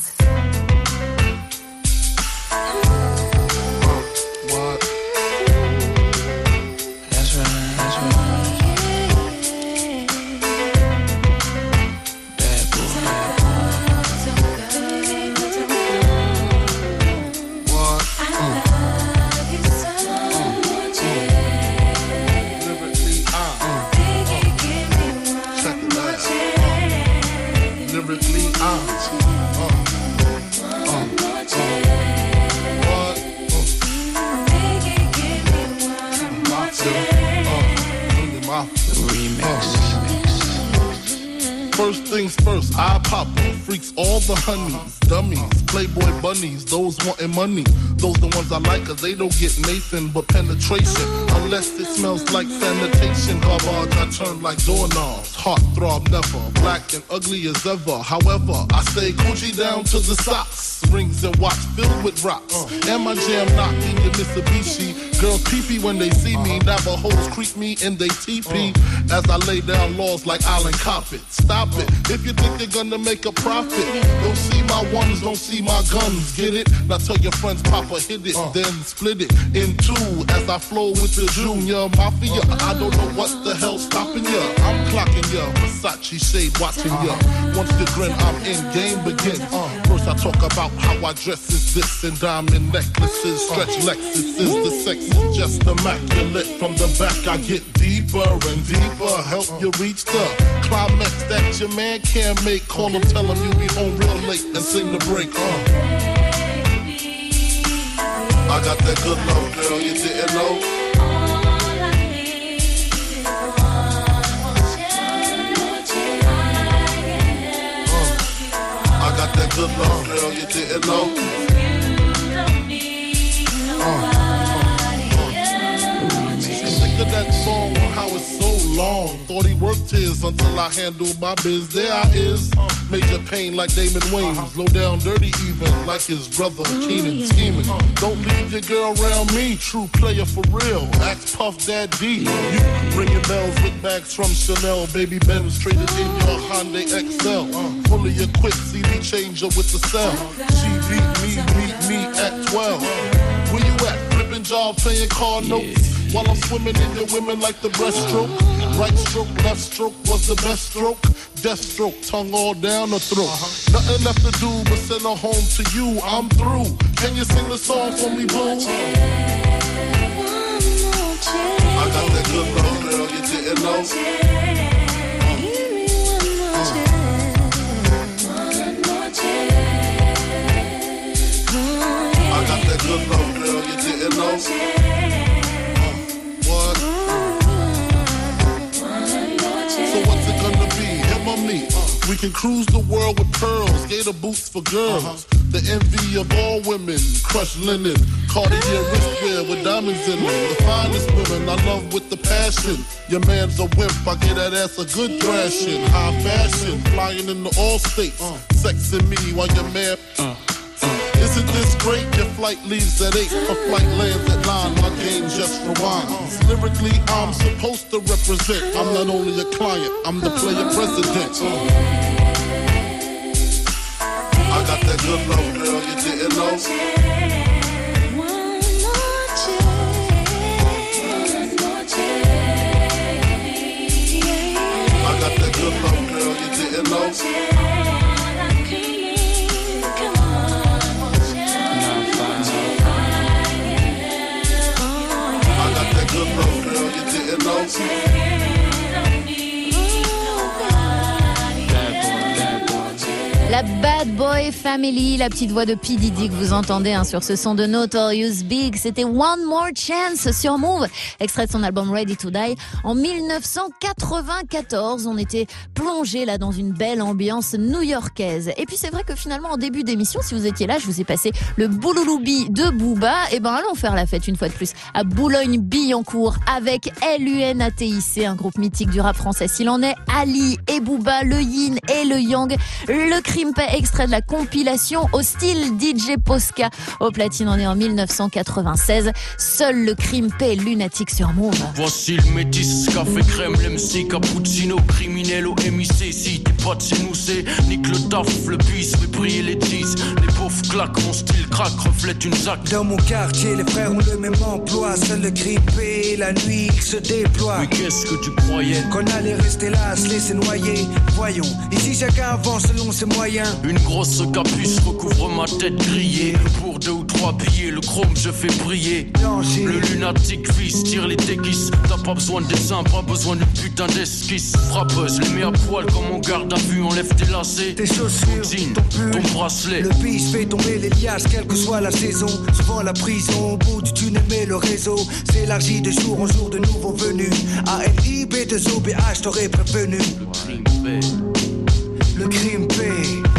First things first, I pop freaks all the honeys, dummies, playboy bunnies, those wanting money. Those the ones I like cause they don't get Nathan but penetration. Unless it smells like sanitation. Garbage I turn like doorknobs. Heartthrob never, black and ugly as ever. However, I stay Gucci down to the socks. Rings and watch filled with rocks. And my jam knocking your Mitsubishi. Girls pee-pee when they see me. Navajos creep me and they teepee. As I lay down laws like Island Coppet. Stop it, if you think you're gonna make a profit. Don't see my ones, don't see my guns, get it? Now tell your friends Papa hit it, then split it in 2. As I flow with the Junior Mafia. I don't know what the hell's stopping ya. I'm clocking ya, Versace shade watching ya. Once you grin, I'm in, game begins. First I talk about how I dress is this. And diamond necklaces, stretch Lexus is the sex is just immaculate. From the back I get deeper and deeper. Help you reach the climax that your man can't make. Call him, tell him you be home real late and sing the break. I got that good love, girl, you didn't know. I got that good love, girl, you didn't know. Sick of that song, how it's so long. Thought he worked his until I handled my biz. There I is, major pain like Damon Wayans. Low down dirty even like his brother Keenan scheming. Don't leave your girl around me, true player for real. Ask Puff Dad D. You ringing bells with bags from Chanel. Baby Benz traded in your Hyundai XL. Fully equipped CD changer with the cell. She beat me at 12. Where you at? Flipping job, playing car notes. While I'm swimming in your women like the breaststroke. Right stroke, left stroke was the best stroke. Death stroke, tongue all down the throat. Nothing left to do but send her home to you. I'm through. Can you sing the song for me, boo? I got that good love, girl, you didn't know. I got that good love, girl, you didn't know. So what's it gonna be, him or me? We can cruise the world with pearls, gator boots for girls. The envy of all women, crushed linen, Cartier wristwear with diamonds in them. The finest women I love with the passion. Your man's a wimp, I get that ass a good thrashing. High fashion, flying into all states. Sexing me while your man. Isn't this great? Your flight leaves at 8, a flight lands at 9, my game just rewinds. Lyrically, I'm supposed to represent. I'm not only a client, I'm the player president. I got that good love, girl, you didn't know. I got that good love, girl, you didn't know. I got that good love, girl, you didn't know. La Bad Boy Family, la petite voix de P. Diddy que vous entendez sur ce son de Notorious Big. C'était One More Chance sur Move, extrait de son album Ready to Die en 1994. On était plongé là dans une belle ambiance new-yorkaise. Et puis c'est vrai que finalement en début d'émission, si vous étiez là, je vous ai passé le Boulouloubi de Booba. Et ben allons faire la fête une fois de plus à Boulogne-Billancourt avec LUNATIC, un groupe mythique du rap français. S'il en est, Ali et Booba, le yin et le yang, le Crimpé, extrait de la compilation au style DJ Posca. Au platine, on est en 1996. Seul le Crimpé lunatique sur Move. Voici le métis, café crème, l'MC, cappuccino, criminel au MIC. Si t'es pas de chez nous, c'est nique le taf, le bis, fait briller les 10. Les pauvres claquent, mon style craque, reflète une zac. Dans mon quartier, les frères ont le même emploi. Seul le Crimpé, la nuit, il se déploie. Mais qu'est-ce que tu croyais? Qu'on allait rester là, se laisser noyer. Voyons, ici chacun avance selon ses moyens. Une grosse capuche recouvre ma tête grillée. Pour 2 ou 3 billets, le chrome je fais briller. Danger. Le lunatique fils tire les déguises. T'as pas besoin de dessin, pas besoin d'une putain d'esquisse. Frappeuse, les mets à poil comme on garde à vue. Enlève tes lacets, tes chaussures, ton jean, ton bracelet. Le bis fait tomber les liasses, quelle que soit la saison. Souvent la prison, au bout du tunnel, mais le réseau s'élargit de jour en jour de nouveaux venus. ALIB2OBH, t'aurais prévenu. Le Crimpé.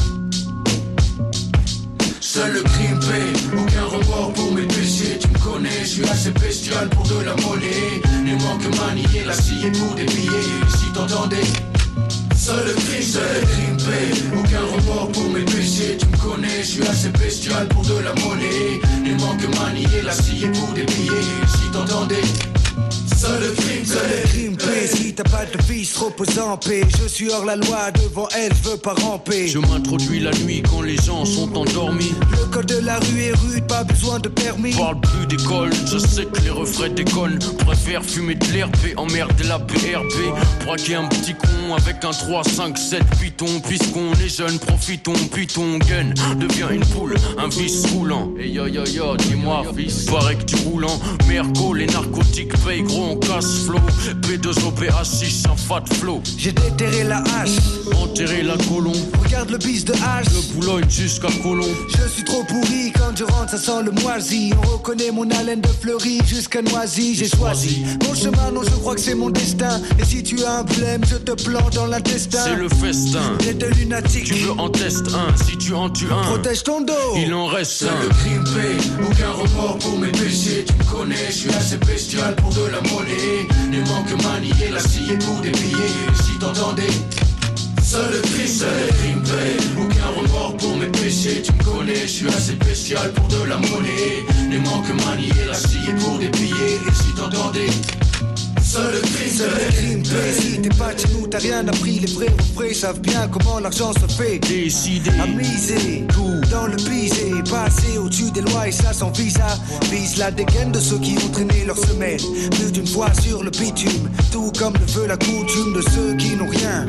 Seul le Crimpé, aucun remords pour mes péchés. Tu me connais, je suis assez bestial pour de la monnaie. Ne manque manier la scie pour des billets. Si t'entendais. Seul le Crimpé, aucun remords pour mes péchés. Tu me connais, je suis assez bestial pour de la monnaie. Ne manque manier la scie pour des billets. Si t'entendais. Seul le Crimpé, si t'as pas de fils trop en paix. Je suis hors la loi, devant elle, je veux pas ramper. Je m'introduis la nuit quand les gens sont endormis. Le code de la rue est rude, pas besoin de permis. Parle plus d'école, je sais que les refrains déconnent. Préfère fumer de l'herbe, emmerder la BRB. Braquer un petit con avec un 3, 5, 7 python. Puisqu'on est jeune, profitons, puis ton gun devient une poule, un vice roulant. Et yo yo yo, dis-moi fils, paraît que tu roules en merco. Les narcotiques payent gros, on casse flow. P2OPH6, un fat flow. J'ai déterré la hache, enterré la colombe. Regarde le bis de hache, de Boulogne jusqu'à Colomb. Je suis trop pourri, quand je rentre ça sent le moisi. On reconnaît mon haleine de fleurie jusqu'à Noisy. J'ai choisi mon chemin, non je crois que c'est mon destin. Et si tu as un problème, je te plante dans l'intestin. C'est le festin, t'es de lunatique. Tu veux en tester un, si tu en tues un, protège ton dos, il en reste un. Le Crimpé, aucun remords pour mes péchés. Tu me connais, je suis assez bestial pour de la monnaie. Ne manque manier la scie pour des billets. Si t'entendais. Seul le Crimpé, aucun remords pour mes péchés. Tu me connais, je suis assez bestial pour de la monnaie. Ne manque manier la scie pour des billets. Si t'entendais. Seul le Crimpé, si t'es pas chez nous, t'as rien appris. Les vrais refrains savent bien comment l'argent se fait. Décider à miser tout dans le pisé. Passer au-dessus des lois et ça sans visa. Vise la dégaine de ceux qui ont traîné leur semelle plus d'une fois sur le bitume. Tout comme le veut la coutume de ceux qui n'ont rien.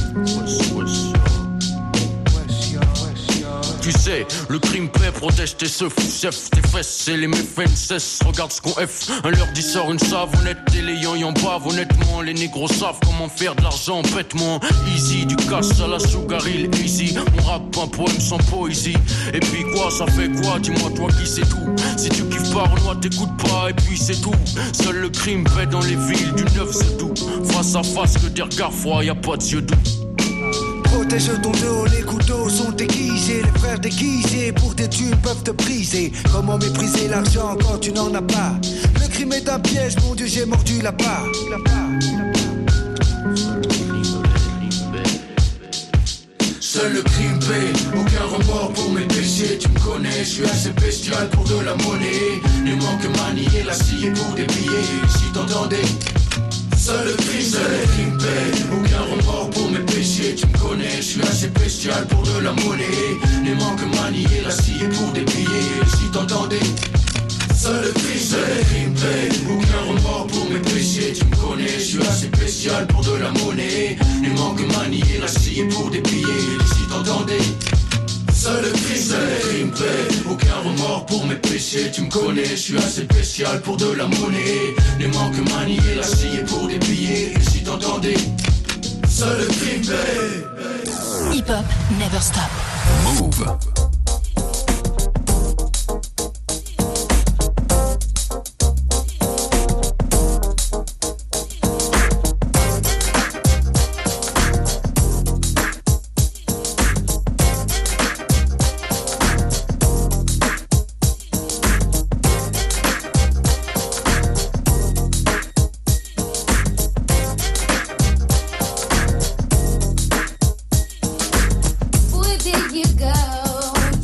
Tu sais, le Crimpé protège tes seufs, chef, tes fesses et les méfaits cessent. Regarde ce qu'on F, un leur dit sort une savonnette et les yan bavent. Honnêtement, les négros savent comment faire de l'argent bêtement. Easy, du cash à la Sugar Hill, easy. On rappe un poème sans poésie. Et puis quoi, ça fait quoi? Dis-moi toi qui sais tout. Si tu kiffes pas, Renoir t'écoutes pas et puis c'est tout. Seul le Crimpé dans les villes du 9 c'est tout. Face à face que des regards froids, y'a pas de yeux doux. tes jetons de haut, les couteaux sont aiguisés. Les frères déguisés pour des thunes peuvent te briser. Comment mépriser l'argent quand tu n'en as pas? Le crime est un piège, mon Dieu, j'ai mordu la part. Seul le crime paie, aucun remords pour mes péchés. Tu me connais, je suis assez bestial pour de la monnaie. Ne manque manier la scie pour des billets. Si t'entendais, seul le crime paie, aucun remords pour mes péchés. Tu me connais, je suis assez bestial pour de la monnaie. Ne manque manier la scie pour des billets. Si t'entendais, seul le crime paie, aucun remords pour mes péchés. Tu me connais, je suis assez bestial pour de la monnaie. Ne manque manier la scie pour des billets. Si t'entendais, seul le crime paie, aucun remords pour mes péchés. Tu me connais, je suis assez spécial pour de la monnaie. Ne manque manier la scie pour des billets. Si t'entendais, seul le crime paie. Hip Hop Never Stop. Move. Where did you go?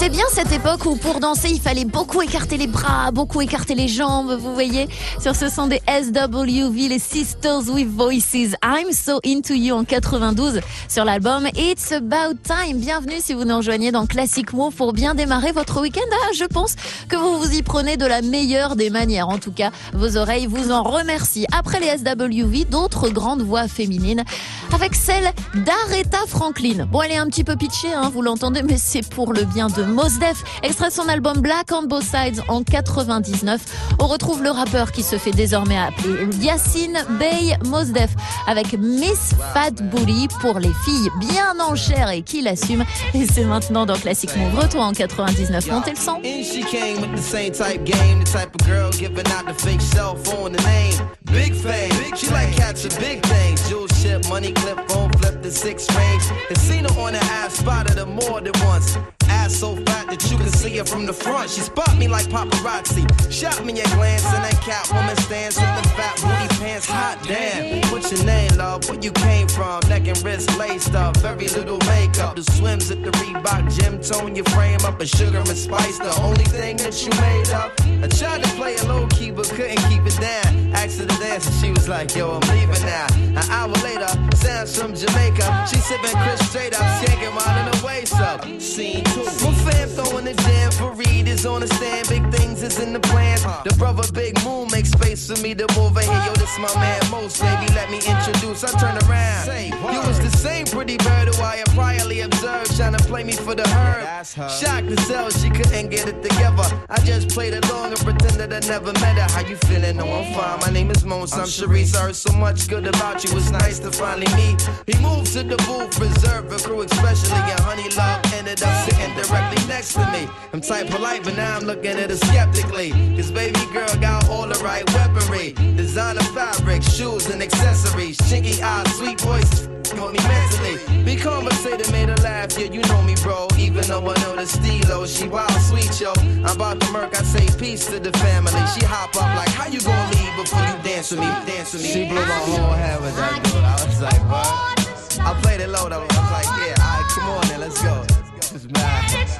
C'était bien cette époque où pour danser, il fallait beaucoup écarter les bras, beaucoup écarter les jambes, vous voyez. Sur ce son des SWV, les Sisters with Voices, I'm So Into You en 92 sur l'album It's About Time. Bienvenue si vous nous rejoignez dans Classic Move pour bien démarrer votre week-end. Ah, je pense que vous vous y prenez de la meilleure des manières. En tout cas, vos oreilles vous en remercient. Après les SWV, d'autres grandes voix féminines avec celle d'Aretha Franklin. Bon, elle est un petit peu pitchée, hein, vous l'entendez, mais c'est pour le bien de Mos Def. Extrait de son album Black on Both Sides en 99. On retrouve le rappeur qui se fait désormais appeler Yacine Bey Mos Def avec Miss Fat Booty pour les filles bien en chair et qui l'assument. Et c'est maintenant dans Classic Move. Retour en 99. Montez le son. She came with the same type game, the type of girl giving out the fake cell phone, the name. Big fame, she like catching big things. Jewel ship, money clip, phone flip the 6 range. And seen her on the ass, spotted her more than once. Ass so fat that you can see her from the front. She spot me like paparazzi. Shot me a glance and that Catwoman stands with the fat booty pants. Hot damn. What's your name, love? Where you came from? Neck and wrist laced up. Very little makeup. The swims at the Reebok gym tone your frame up. And sugar and spice, the only thing that you made up. I tried to play it low key but couldn't keep it down. Asked her to dance and she was like, yo, I'm leaving now. An hour later, sounds from Jamaica. She sipping Chris straight up, skanking while in her waist up. Scene 2. My fam throwing the jam for Reed is on the stand. Big things is in the plans. The brother Big Moon makes space for me to move over here. Yo, this my man Most, baby, let me introduce. I turn around. You was the same pretty bird who I had priorly observed, trying to play me for the herd. Shocked to tell she couldn't get it together. I just played along and pretended I never met her. How you feeling? No, I'm fine. My name is Mons. I'm Sharice. I heard so much good about you. It's nice to finally meet. He moved to the booth, reserved for crew especially. And Honey Love ended up sitting directly next to me. I'm type polite, but now I'm looking at her skeptically. Cause baby girl got all the right weaponry. Designer fabric, shoes and accessories. Chinky eyes, sweet voice, got me mentally. Be conversated, made her laugh, yeah, you know me, bro. Even though I know the stilo, she wild sweet, yo. I'm about to murk, I say peace to the family. She hop up like, how you gonna leave before you dance with me, dance with me? She blew my whole head with that dude. I was like, what? I played it low though. I was like, yeah, alright, come on then, let's go. This is mad.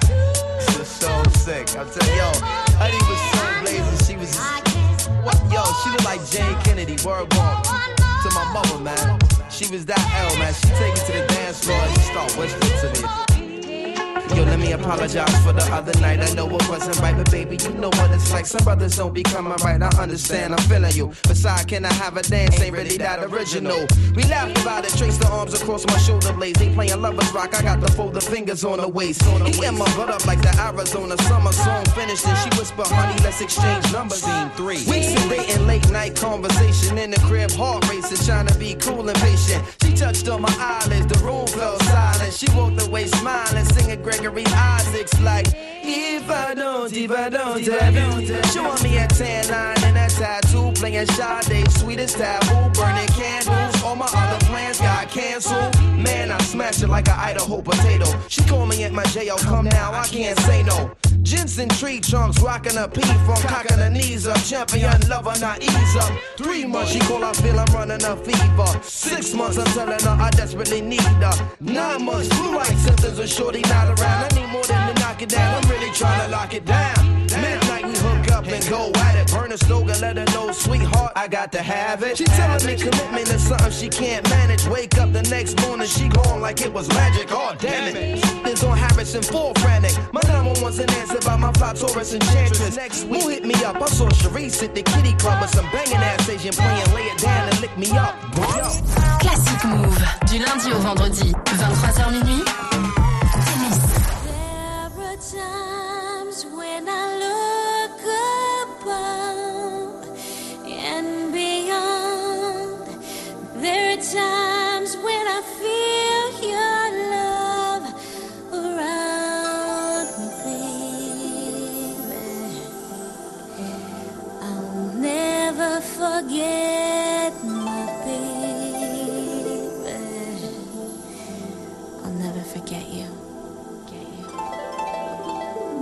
This is so sick. I'm telling you, yo, Honey was so blazing. She was just, what? Yo, she looked like Jane Kennedy, word bomb. To my mother, man. She was that L, man. She take it to the dance floor and she start whispering to me. Yo, let me apologize for the other night. I know it wasn't right, but baby, you know what it's like. Some brothers don't be coming right. I understand, I'm feeling you. Besides, can I have a dance? Ain't really that original. We laughed about it, traced the arms across my shoulder blades. They playing lovers rock. I got to fold the fingers on the waist. He get my butt up like the Arizona summer song finished. And she whispered, honey, let's exchange numbers. Scene 3. Weeks of dating, late night conversation in the crib, heart racing, trying to be cool and patient. She touched on my eyelids, the room fell silent. She walked away smiling, singing Gregory Isaacs like, if I don't, showing me a tan line and a tattoo, playing Sade, sweetest taboo, burning candles. All my other plans got canceled. Man, I smashed it like an Idaho potato. She called me at my jail, come now, I can't say no. Jensen tree trunks, rocking a P from cocking her knees up. Champion lover, not ease up. 3 months, she call, I feel I'm running a fever. 6 months, I'm telling her I desperately need her. 9 months, flu-like symptoms with shorty not around. I need more than to knock it down, I'm really trying to lock it down. Midnight, we hook up and go at it. Burn a slogan, let her know, sweetheart, I got to have it. She telling me commitment is something she can't manage. Wake up the next morning, she gone like it was magic. Oh, damn it. It's on Harrison, full frantic. My number one's an answer by my fly Taurus enchantress. Next week, who hit me up? I saw Sharice at the kitty club with some banging ass Asian playing Lay It Down and Lick Me Up. Classic Move, du lundi au vendredi, 23h minuit. There are times when I look above and beyond. There are times when I feel your love around me, baby. I'll never forget my baby. I'll never forget you.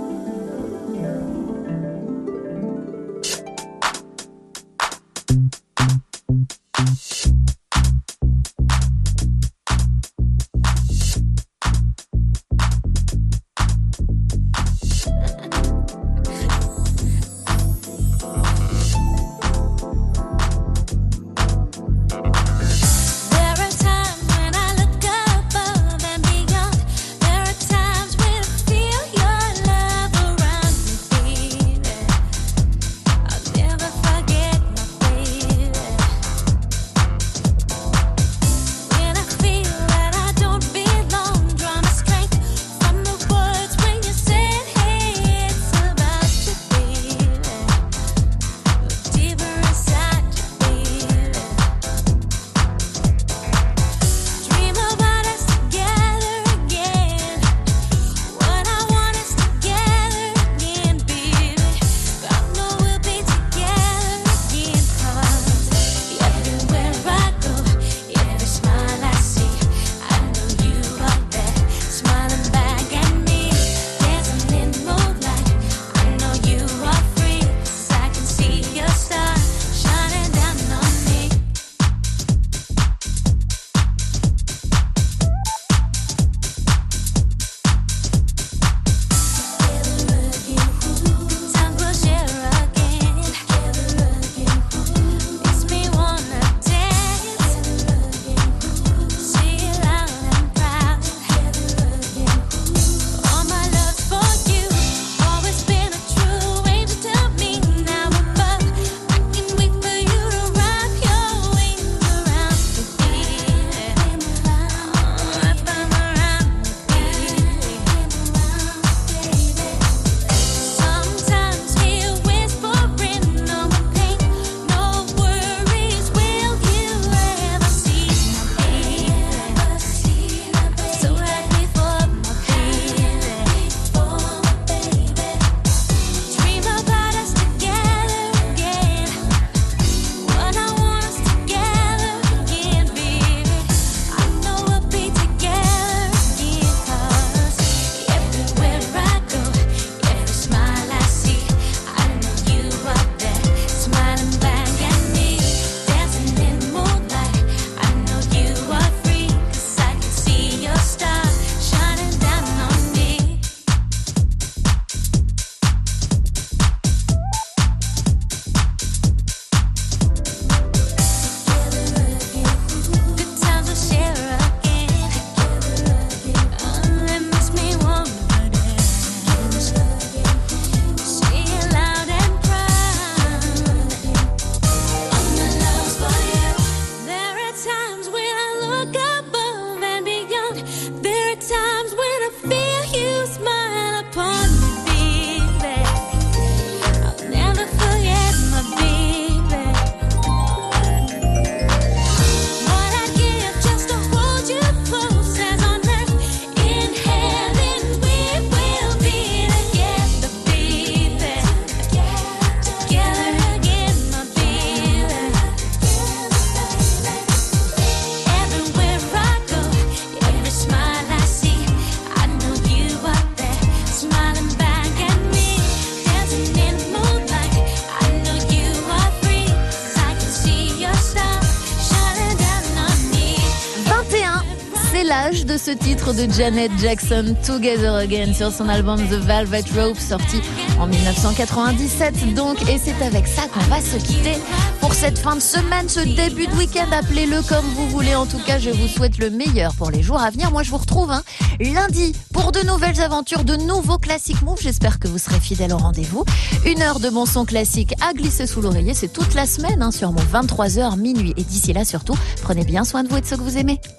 l'âge de ce titre de Janet Jackson, Together Again, sur son album The Velvet Rope, sorti en 1997 donc. Et c'est avec ça qu'on va se quitter pour cette fin de semaine, ce début de week-end. Appelez-le comme vous voulez. En tout cas, je vous souhaite le meilleur pour les jours à venir. Moi, je vous retrouve lundi pour de nouvelles aventures, de nouveaux classiques Move. J'espère que vous serez fidèles au rendez-vous. 1 heure de bon son classique à glisser sous l'oreiller. C'est toute la semaine sur Move, 23h, minuit. Et d'ici là, surtout, prenez bien soin de vous et de ceux que vous aimez.